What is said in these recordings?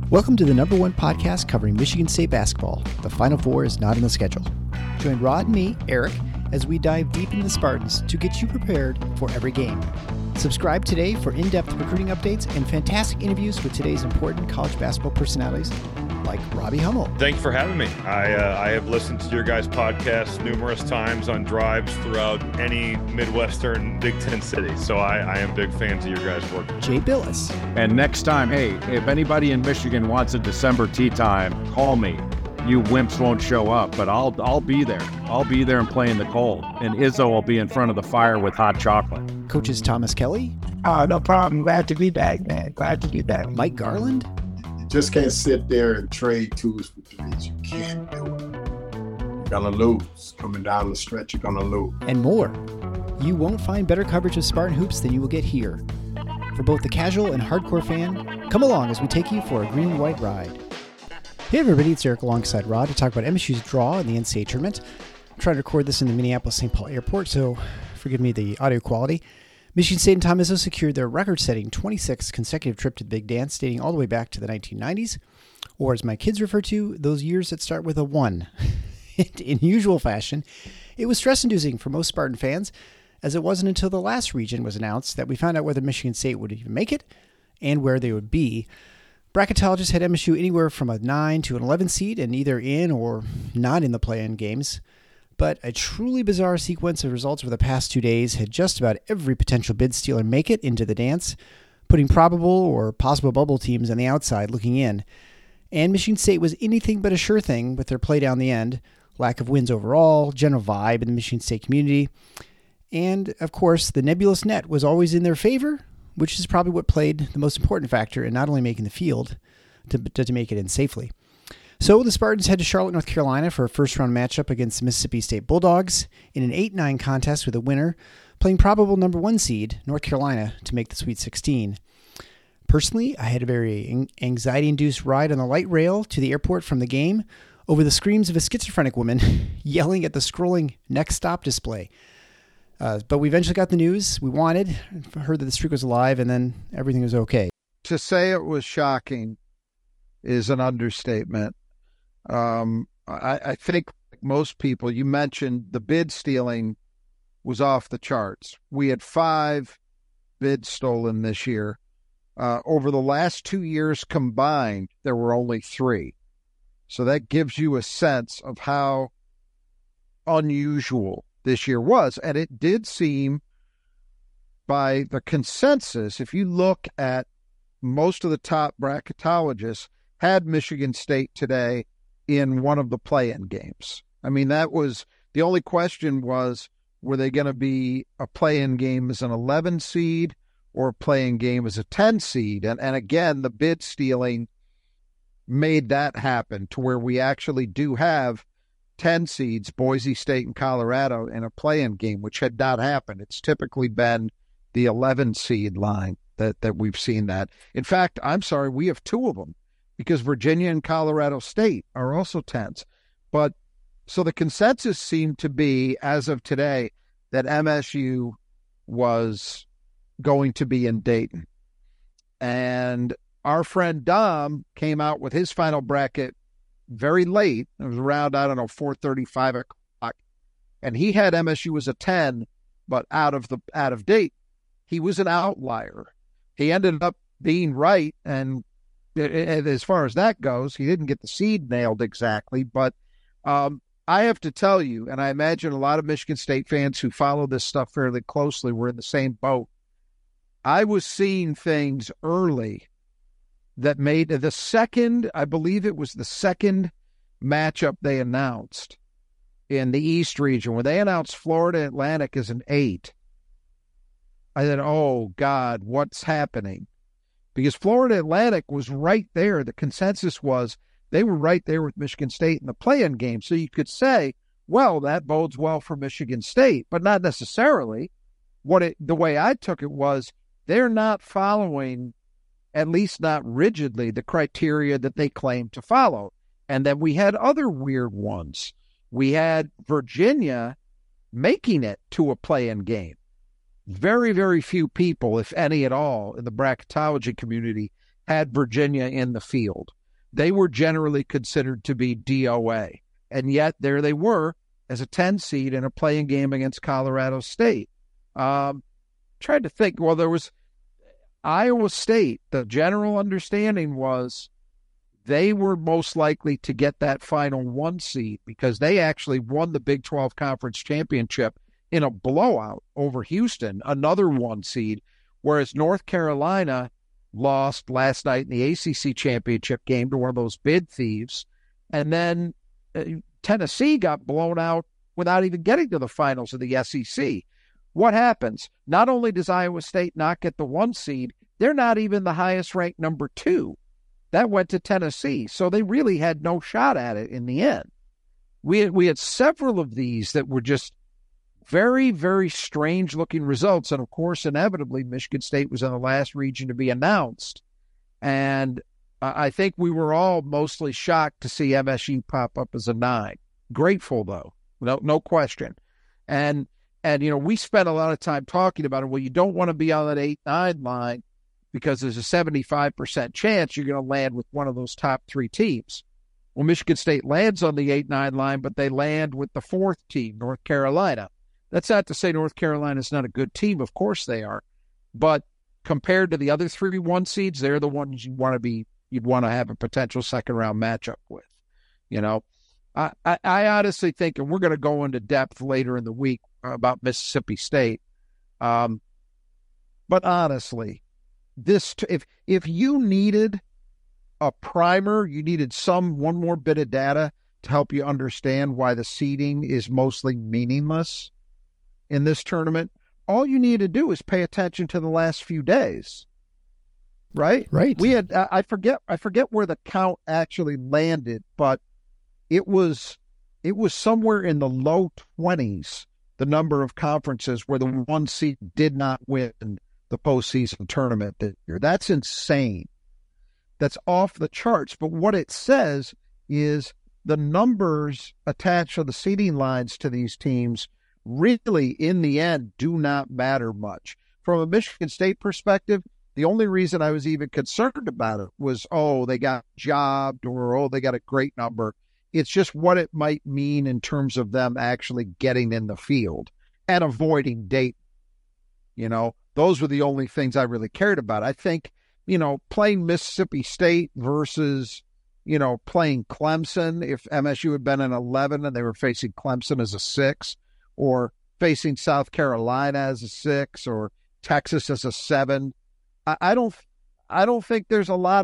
Welcome to the number one podcast covering Michigan State basketball. The Final Four is not on the schedule. Join Rod and me, Eric, as we dive deep into the Spartans to get you prepared for every game. Subscribe today for in-depth recruiting updates and fantastic interviews with today's important college basketball personalities like Robbie Hummel. Thanks for having me. I have listened to your guys' podcast numerous times on drives throughout any Midwestern Big Ten city. So I am big fans of your guys' work. Jay Billis. And next time, hey, if anybody in Michigan wants a December tea time, call me. You wimps won't show up, but I'll be there. I'll be there and play in the cold. And Izzo will be in front of the fire with hot chocolate. Coaches Thomas Kelly. No problem. Glad to be back, man. Glad to be back. Mike Garland. Just can't sit there and trade twos for threes. You can't do it. You're gonna lose. Coming down the stretch, you're gonna lose. And more. You won't find better coverage of Spartan hoops than you will get here. For both the casual and hardcore fan, come along as we take you for a green and white ride. Hey everybody, it's Eric alongside Rod to talk about MSU's draw in the NCAA tournament. I'm trying to record this in the Minneapolis-St. Paul airport, so forgive me the audio quality. Michigan State and Tom Izzo secured their record-setting 26th consecutive trip to the Big Dance, dating all the way back to the 1990s, or as my kids refer to, those years that start with a 1. In usual fashion, it was stress-inducing for most Spartan fans, as it wasn't until the last region was announced that we found out whether Michigan State would even make it and where they would be. Bracketologists had MSU anywhere from a 9 to an 11 seed and either in or not in the play-in games. But a truly bizarre sequence of results over the past 2 days had just about every potential bid stealer make it into the dance, putting probable or possible bubble teams on the outside looking in. And Michigan State was anything but a sure thing with their play down the end, lack of wins overall, general vibe in the Michigan State community. And, of course, the nebulous net was always in their favor, which is probably what played the most important factor in not only making the field, to make it in safely. So the Spartans head to Charlotte, North Carolina for a first-round matchup against the Mississippi State Bulldogs in an 8-9 contest with a winner playing probable number 1 seed, North Carolina, to make the Sweet 16. Personally, I had a very anxiety-induced ride on the light rail to the airport from the game over the screams of a schizophrenic woman yelling at the scrolling next stop display. But we eventually got the news we wanted, heard that the streak was alive, and then everything was okay. To say it was shocking is an understatement. I think most people, you mentioned the bid stealing was off the charts. We had 5 bids stolen this year. Over the last 2 years combined, there were only 3. So that gives you a sense of how unusual this year was. And it did seem, by the consensus, if you look at most of the top bracketologists, had Michigan State today in one of the play-in games. I mean, that was the only question was, were they going to be a play-in game as an 11 seed or a play-in game as a 10 seed? And again, the bid stealing made that happen to where we actually do have 10 seeds, Boise State and Colorado, in a play-in game, which had not happened. It's typically been the 11 seed line that we've seen that. In fact, I'm sorry, we have 2 of them, because Virginia and Colorado State are also 10s. But so the consensus seemed to be, as of today, that MSU was going to be in Dayton. And our friend Dom came out with his final bracket very late. It was around, 4:30, 5 o'clock. And he had MSU as a 10, but out of date. He was an outlier. He ended up being right, and as far as that goes, he didn't get the seed nailed exactly, but I have to tell you, and I imagine a lot of Michigan State fans who follow this stuff fairly closely were in the same boat. I was seeing things early that made the second, I believe it was the second matchup they announced in the East region, when they announced Florida Atlantic as an 8. I said, oh, God, what's happening? Because Florida Atlantic was right there. The consensus was they were right there with Michigan State in the play-in game. So you could say, well, that bodes well for Michigan State, but not necessarily. The way I took it was they're not following, at least not rigidly, the criteria that they claim to follow. And then we had other weird ones. We had Virginia making it to a play-in game. Very, very few people, if any at all, in the bracketology community had Virginia in the field. they were generally considered to be DOA. And yet there they were as a 10 seed in a playing game against Colorado State. Tried to think, well, there was Iowa State. The general understanding was they were most likely to get that final 1 seed because they actually won the Big 12 Conference Championship in a blowout over Houston, another 1 seed, whereas North Carolina lost last night in the ACC championship game to one of those bid thieves. And then Tennessee got blown out without even getting to the finals of the SEC. What happens? Not only does Iowa State not get the 1 seed, they're not even the highest ranked number 2. That went to Tennessee. So they really had no shot at it in the end. We had several of these that were just very, very strange looking results. And of course, inevitably, Michigan State was in the last region to be announced. And I think we were all mostly shocked to see MSU pop up as a 9. Grateful, though, no question. And we spent a lot of time talking about it. Well, you don't want to be on that 8-9 line because there's a 75% chance you're going to land with one of those top 3 teams. Well, Michigan State lands on the 8-9 line, but they land with the 4th team, North Carolina. That's not to say North Carolina's not a good team. Of course they are. But compared to the other 3 1 seeds, they're the ones you'd want to have a potential second-round matchup with. I honestly think, and we're going to go into depth later in the week about Mississippi State, but honestly, if you needed a primer, you needed one more bit of data to help you understand why the seeding is mostly meaningless in this tournament, all you need to do is pay attention to the last few days. Right? Right. We had I forget where the count actually landed, but it was somewhere in the low 20s, the number of conferences where the 1 seed did not win the postseason tournament this year. That's insane. That's off the charts. But what it says is the numbers attached to the seeding lines to these teams really, in the end, do not matter much. From a Michigan State perspective, the only reason I was even concerned about it was, they got jobbed or, they got a great number. It's just what it might mean in terms of them actually getting in the field and avoiding Dayton. Those were the only things I really cared about. I think, playing Mississippi State versus, playing Clemson, if MSU had been an 11 and they were facing Clemson as a 6, or facing South Carolina as a 6, or Texas as a 7, I don't think there's a lot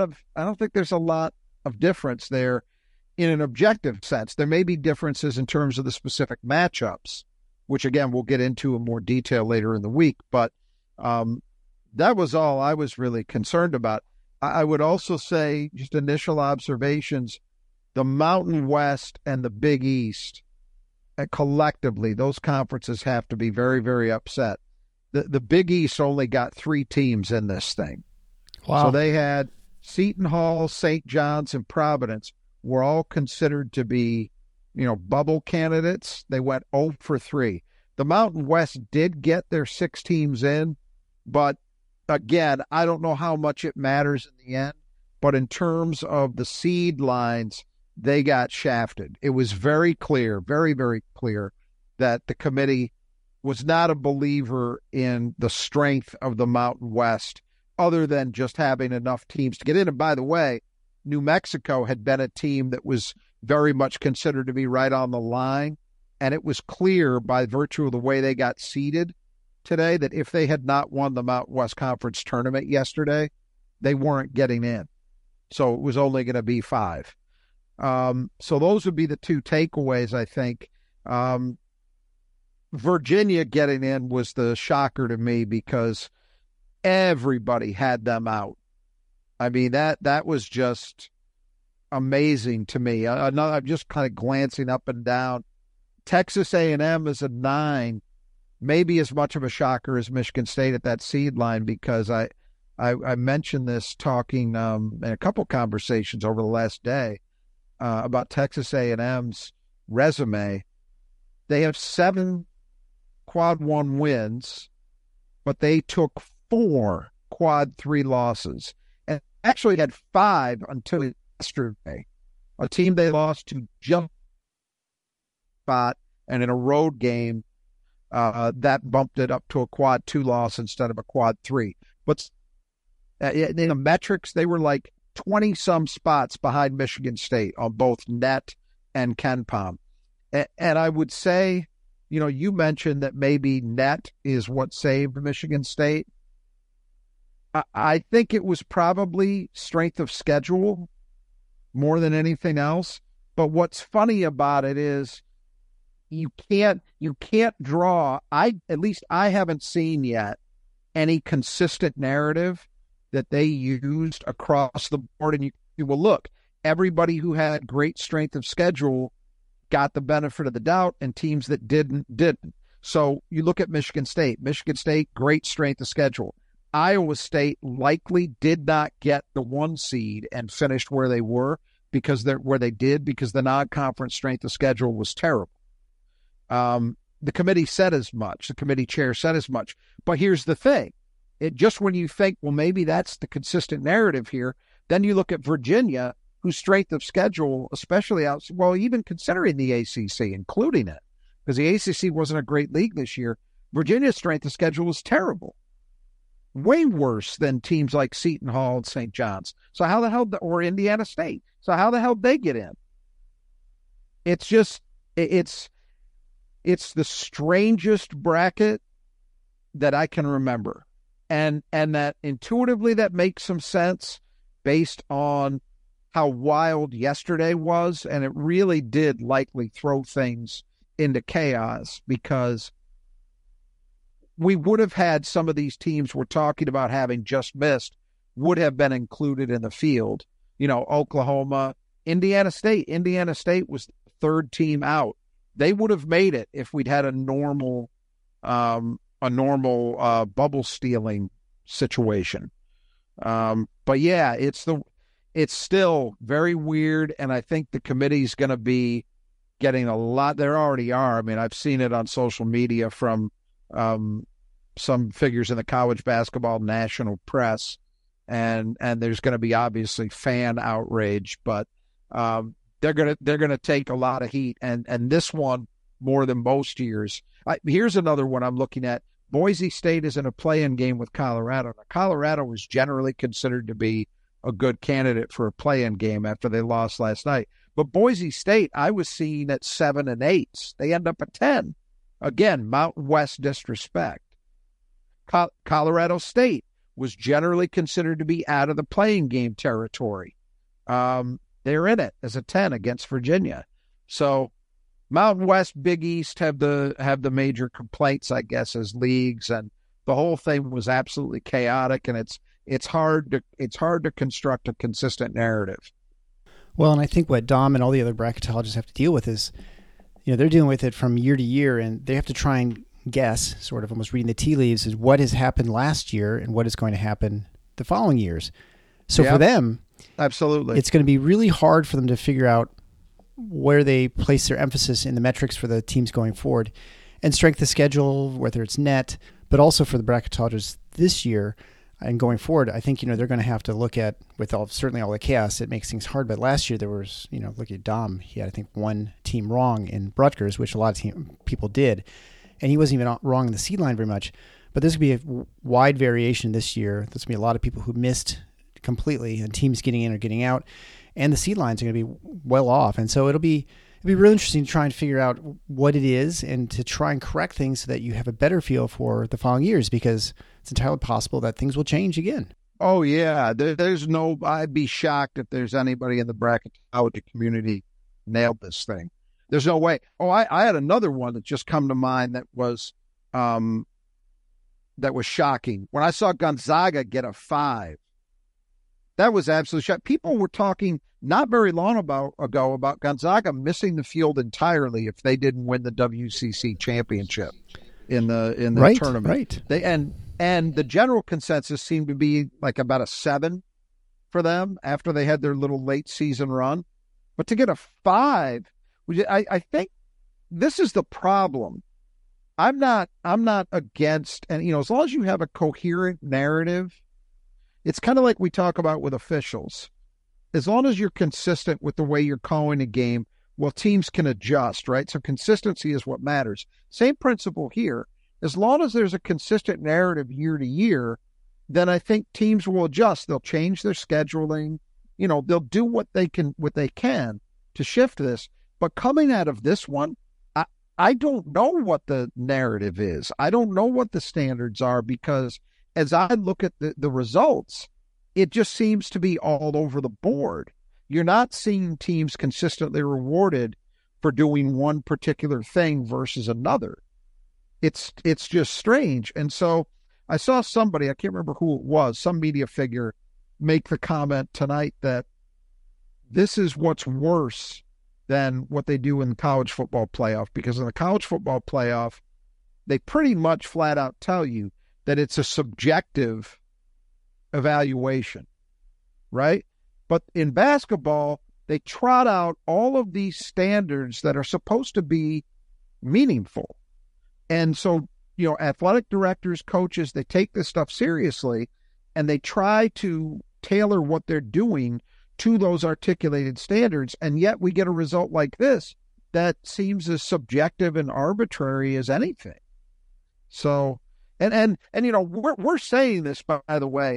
of difference there in an objective sense. There may be differences in terms of the specific matchups, which again we'll get into in more detail later in the week. But that was all I was really concerned about. I would also say, just initial observations, the Mountain West and the Big East, collectively, those conferences have to be very, very upset. The Big East only got 3 teams in this thing. Wow. So they had Seton Hall, St. John's, and Providence were all considered to be, bubble candidates. They went 0 for 3. The Mountain West did get their 6 teams in, but again, I don't know how much it matters in the end. But in terms of the seed lines, they got shafted. It was very clear, very, very clear, that the committee was not a believer in the strength of the Mountain West, other than just having enough teams to get in. And by the way, New Mexico had been a team that was very much considered to be right on the line. And it was clear by virtue of the way they got seeded today that if they had not won the Mountain West Conference tournament yesterday, they weren't getting in. So it was only going to be 5. So those would be the 2 takeaways, I think. Virginia getting in was the shocker to me because everybody had them out. I mean, that was just amazing to me. I'm just kind of glancing up and down. Texas A&M is a 9, maybe as much of a shocker as Michigan State at that seed line, because I mentioned this talking in a couple conversations over the last day about Texas A&M's resume. They have 7 quad 1 wins, but they took 4 quad 3 losses, and actually had 5 until yesterday, a team they lost to just spot, and in a road game, that bumped it up to a quad 2 loss instead of a quad 3. But in the metrics, they were like 20-some spots behind Michigan State on both net and KenPom. And I would say, you mentioned that maybe net is what saved Michigan State. I think it was probably strength of schedule more than anything else. But what's funny about it is you can't draw. At least I haven't seen yet any consistent narrative that they used across the board. And you will look, everybody who had great strength of schedule got the benefit of the doubt, and teams that didn't. So you look at Michigan State. Michigan State, great strength of schedule. Iowa State likely did not get the 1 seed and finished where they were because the non-conference strength of schedule was terrible. The committee said as much. The committee chair said as much. But here's the thing. Just when you think, well, maybe that's the consistent narrative here, then you look at Virginia, whose strength of schedule, especially even considering the ACC, including it, because the ACC wasn't a great league this year, Virginia's strength of schedule was terrible. Way worse than teams like Seton Hall and St. John's. So how the hell, or Indiana State. So how the hell did they get in? It's just, it's the strangest bracket that I can remember. And that intuitively that makes some sense based on how wild yesterday was. And it really did likely throw things into chaos, because we would have had some of these teams we're talking about having just missed would have been included in the field. Oklahoma, Indiana State. Indiana State was the third team out. They would have made it if we'd had a normal bubble stealing situation. But yeah, it's still very weird, and I think the committee's going to be getting a lot. There already are. I mean, I've seen it on social media from some figures in the college basketball national press, and there's going to be obviously fan outrage, but they're gonna take a lot of heat, and this one more than most years. Here's another one I'm looking at. Boise State is in a play-in game with Colorado. Now, Colorado was generally considered to be a good candidate for a play-in game after they lost last night. But Boise State, I was seeing at 7 and 8. They end up at 10. Again, Mountain West disrespect. Colorado State was generally considered to be out of the play-in game territory. They're in it as a 10 against Virginia. So Mountain West, Big East have the major complaints, I guess, as leagues, and the whole thing was absolutely chaotic, and it's hard to construct a consistent narrative. Well, and I think what Dom and all the other bracketologists have to deal with is, they're dealing with it from year to year, and they have to try and guess, sort of almost reading the tea leaves, is what has happened last year and what is going to happen the following years. So for them, absolutely, it's going to be really hard for them to figure out where they place their emphasis in the metrics for the teams going forward, and strength of schedule, whether it's net, but also for the bracketologists this year and going forward. I think, they're going to have to look at, with certainly all the chaos, it makes things hard. But last year there was, look at Dom. He had, I think, one team wrong in Rutgers, which a lot of people did. And he wasn't even wrong in the seed line very much. But there's going to be a wide variation this year. There's going to be a lot of people who missed completely, and teams getting in or getting out. And the seed lines are going to be well off. And so it'll be really interesting to try and figure out what it is and to try and correct things so that you have a better feel for the following years, because it's entirely possible that things will change again. Oh, yeah. I'd be shocked if there's anybody in the bracketology community nailed this thing. There's no way. Oh, I had another one that just come to mind that was shocking. When I saw Gonzaga get a 5, that was absolutely shocking. People were talking not very long ago about Gonzaga missing the field entirely if they didn't win the WCC championship in the tournament. Right. And the general consensus seemed to be like about a 7 for them after they had their little late season run. But to get a 5, I think this is the problem. I'm not against, and as long as you have a coherent narrative, it's kind of like we talk about with officials. as long as you're consistent with the way you're calling a game, well, teams can adjust, right? So consistency is what matters. Same principle here. As long as there's a consistent narrative year to year, then I think teams will adjust. They'll change their scheduling. They'll do what they can to shift this. But coming out of this one, I don't know what the narrative is. I don't know what the standards are, because as I look at the results, it just seems to be all over the board. You're not seeing teams consistently rewarded for doing one particular thing versus another. It's just strange. And so I saw somebody, I can't remember who it was, some media figure, make the comment tonight that this is what's worse than what they do in the college football playoff, because in the college football playoff, they pretty much flat out tell you that it's a subjective evaluation, right? But in basketball, they trot out all of these standards that are supposed to be meaningful. And so, athletic directors, coaches, they take this stuff seriously, and they try to tailor what they're doing to those articulated standards. And yet we get a result like this that seems as subjective and arbitrary as anything. So, and we're saying this, by the way,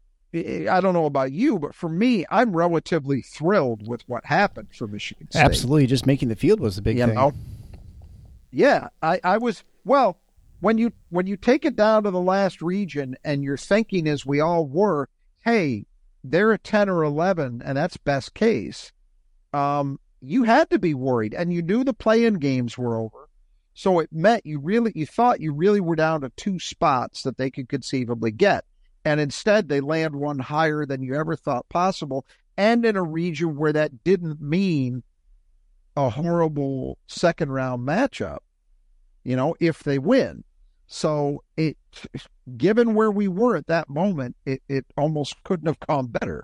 I don't know about you, but for me, I'm relatively thrilled with what happened for Michigan State. Absolutely. Just making the field was the big thing. Yeah, I was, well, when you take it down to the last region and you're thinking, as we all were, hey, they're at 10 or 11 and that's best case, you had to be worried, and you knew the play-in games were over. So it meant you thought you really were down to 2 spots that they could conceivably get. And instead they land one higher than you ever thought possible, and in a region where that didn't mean a horrible second round matchup, if they win. So given where we were at that moment, it almost couldn't have gone better.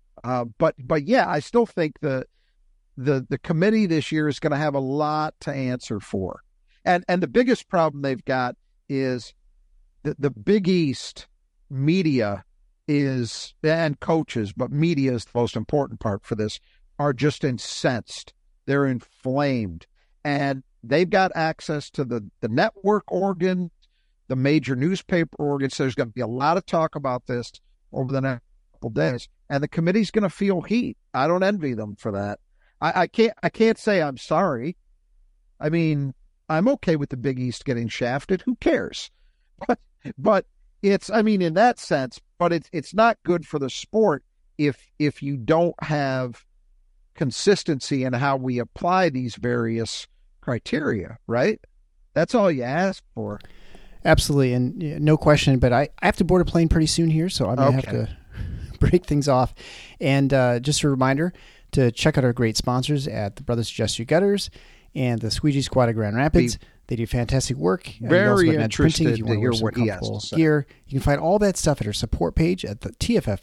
But yeah, I still think the committee this year is going to have a lot to answer for. And the biggest problem they've got is the Big East media is, and coaches, but media is the most important part for this, are just incensed. They're inflamed. And they've got access to the network organ, the major newspaper organ. So there's going to be a lot of talk about this over the next couple days. And the committee's going to feel heat. I don't envy them for that. I can't say I'm sorry. I mean, I'm okay with the Big East getting shafted. Who cares? But it's, I mean, in that sense, but it's not good for the sport if you don't have consistency in how we apply these various criteria, right? That's all you ask for. Absolutely, and no question. But I have to board a plane pretty soon here, so I'm going to have to break things off. And just a reminder to check out our great sponsors at the Brothers Just You Gutters and the Squeegee Squad of Grand Rapids. They do fantastic work. Very interested if you want to hear what he has to say. Gear. You can find all that stuff at our support page at the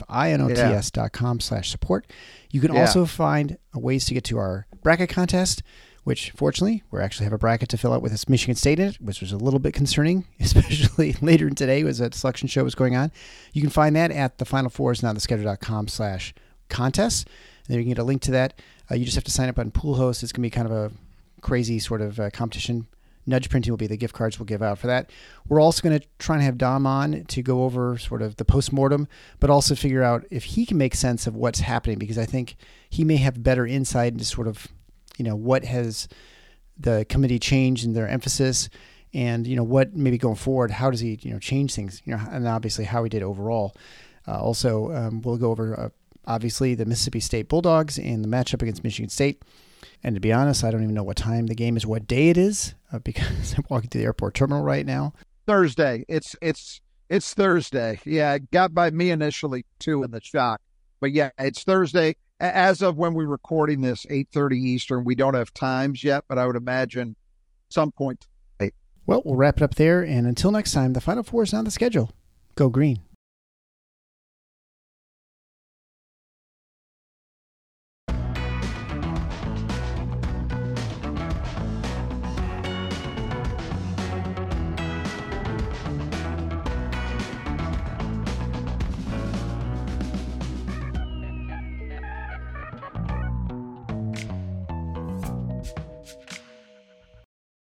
tffinots.com/support. You can also find ways to get to our bracket contest, which fortunately we actually have a bracket to fill out with this Michigan State in it, which was a little bit concerning, especially later in today as that selection show was going on. You can find that at the Final Four is not the schedule.com/contest. There you can get a link to that. You just have to sign up on Pool Host. It's going to be kind of a crazy sort of competition. Nudge Printing will be the gift cards we'll give out for that. We're also going to try and have Dom on to go over sort of the postmortem, but also figure out if he can make sense of what's happening, because I think he may have better insight into sort of, what has the committee changed in their emphasis, and, what maybe going forward, how does he, change things, and obviously how he did overall. We'll go over, obviously, the Mississippi State Bulldogs and the matchup against Michigan State. And to be honest, I don't even know what time the game is, what day it is, because I'm walking to the airport terminal right now. Thursday. It's Thursday. Yeah, it got by me initially, too, in the shock. But yeah, it's Thursday. As of when we're recording this, 8:30 Eastern. We don't have times yet, but I would imagine some point. Well, we'll wrap it up there. And until next time, the Final Four is on the schedule. Go green.